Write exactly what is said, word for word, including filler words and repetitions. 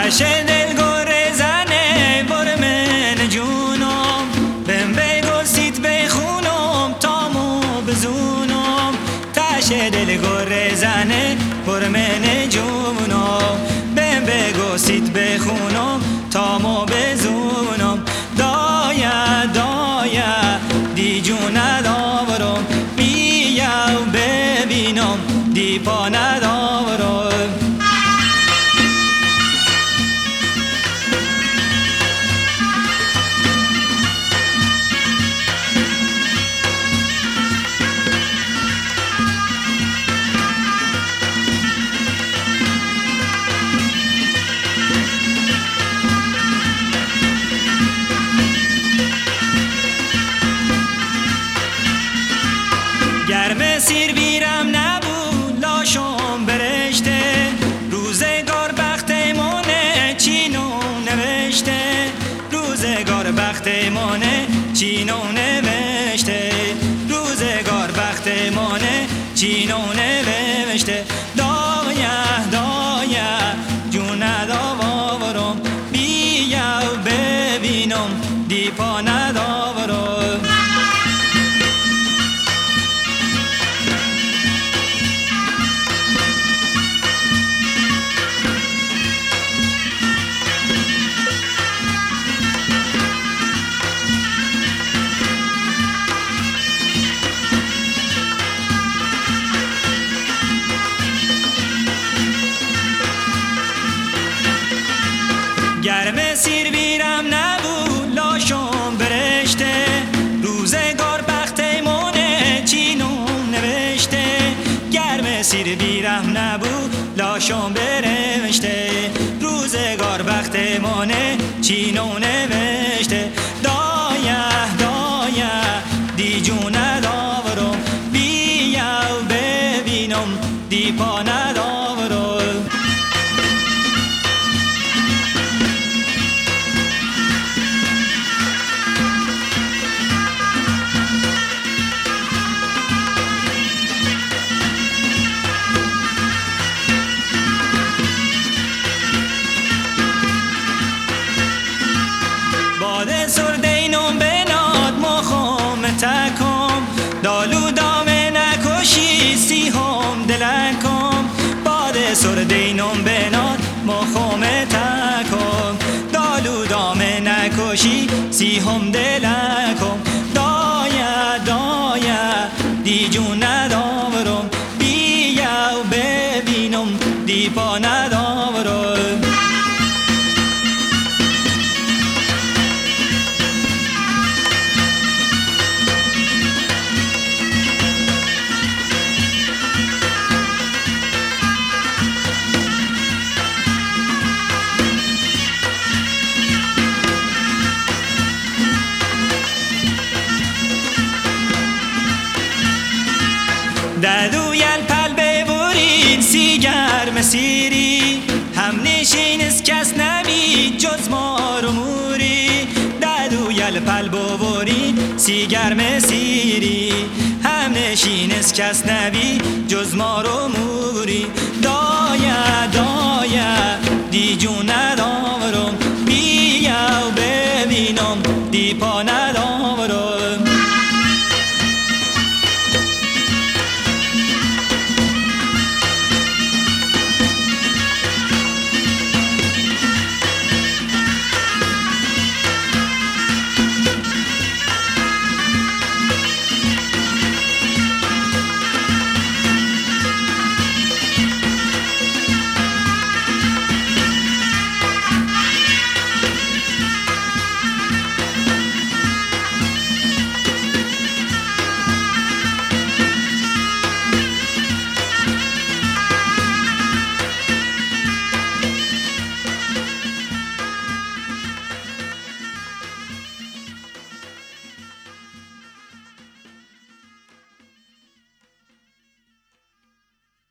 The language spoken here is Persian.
تش دل گره زنه بر من جونم، بم بگسید بخونم تامو بزونم. تش دل گره زنه بر من جونم، بم بگسید بخونم تامو بزونم. دایا دایا دی جون ندارم، بیا و ببینم دی پا ندارم. گرم سیر بیرم نبود لاشم برشته، روزگار بختمونه چینو نوشته. روزگار بختمونه چینو نوشته، روزگار بختمونه چینو نوشته. دایا دایا جون ندارم، بیا و ببینم دی پا ندارم. گرم سیر بیرم نبود لاشم برشته، روزگار بختمونه چینو نوشته. گرم سیر بیرم نبود لاشم برشته، روزگار بختمونه چینو نوشته. دایا دایا دی جون ندارم، بیا و ببینم دی پا ندارم. باد سردینم بناد مخم تکم، دالو دامه نکشی سی هم دلکم. باد سردینم بناد مخم تکم، دالو دامه نکشی سی هم دلکم. دایا دایا دی جون ندارم، بیا و ببینم دی پا ندارم. ددویل پل ببرین سی گرم سیری، هم نشین از کس نبید جز ما رو موری. ددویل پل ببرین سی گرم سیری، هم نشین از کس نبید جز ما رو موری. دایا دایا دی جون